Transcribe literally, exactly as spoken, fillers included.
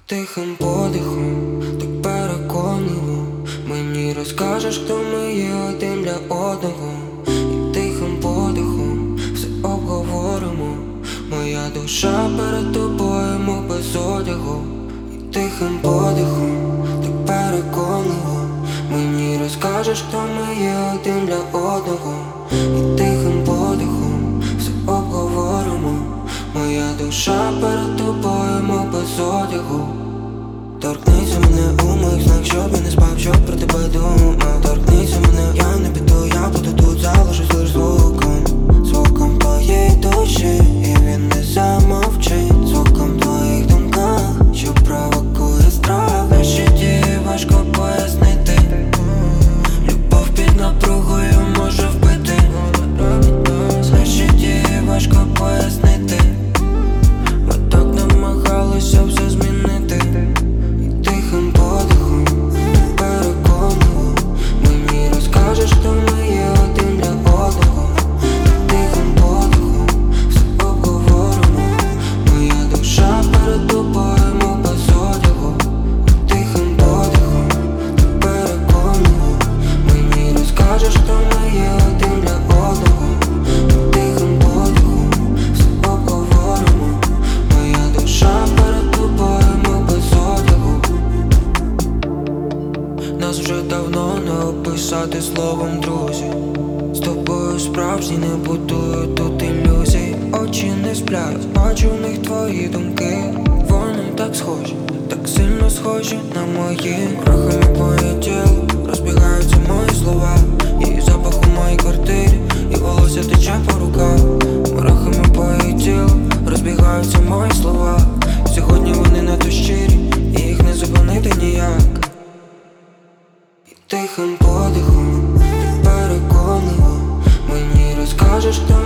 Тихим подихом, так переконливо мені розкажеш, хто ми є один для одного. І тихим подихом все обговоримо. Моя душа перед тобою, мов без одягу. І тихим подихом, так переконливо мені розкажеш, хто ми є один для одного. І тихим подихом все обговоримо. Моя душа перед тобою, мов без одягу. Торкнися мене у моїх снах, щоб я не спав, щоб про тебе думав. Торкнися мене, я не піду, я буду тут, залишусь лиш звуком. Звуком твоєї душі, і він не замовчить. Звуком твоїх думках, що провокує страх. Наші дії важко пояснити. Любов під напругою може вбити. Наші дії важко пояснити. Ми так намагалися все змінити. І тихим подихом, переконливо мені розкажеш, хто ми є один для одного. І тихим подихом все обговоримо. Моя душа перед тобою, мов без одягу. І тихим подихом, переконливо мені розкажеш, хто ми є один для одного. І тихим подихом все обговоримо. Моя душа перед тобою, мов без одягу. Нас вже давно не описати словом друзі. З тобою справжні, не будую тут ілюзій. Очі не сплять, бачу в них твої думки. Вони так схожі, так сильно схожі на мої. Рухами по її тілу розбігаються мої слова. Її запах у моїй квартирі, і волосся тече по руках. Рухами по її тілу розбігаються мої слова. Сьогодні вони надто щирі, і їх не зупинити ніяк. І тихим подихом, так переконливо мені розкажеш, хто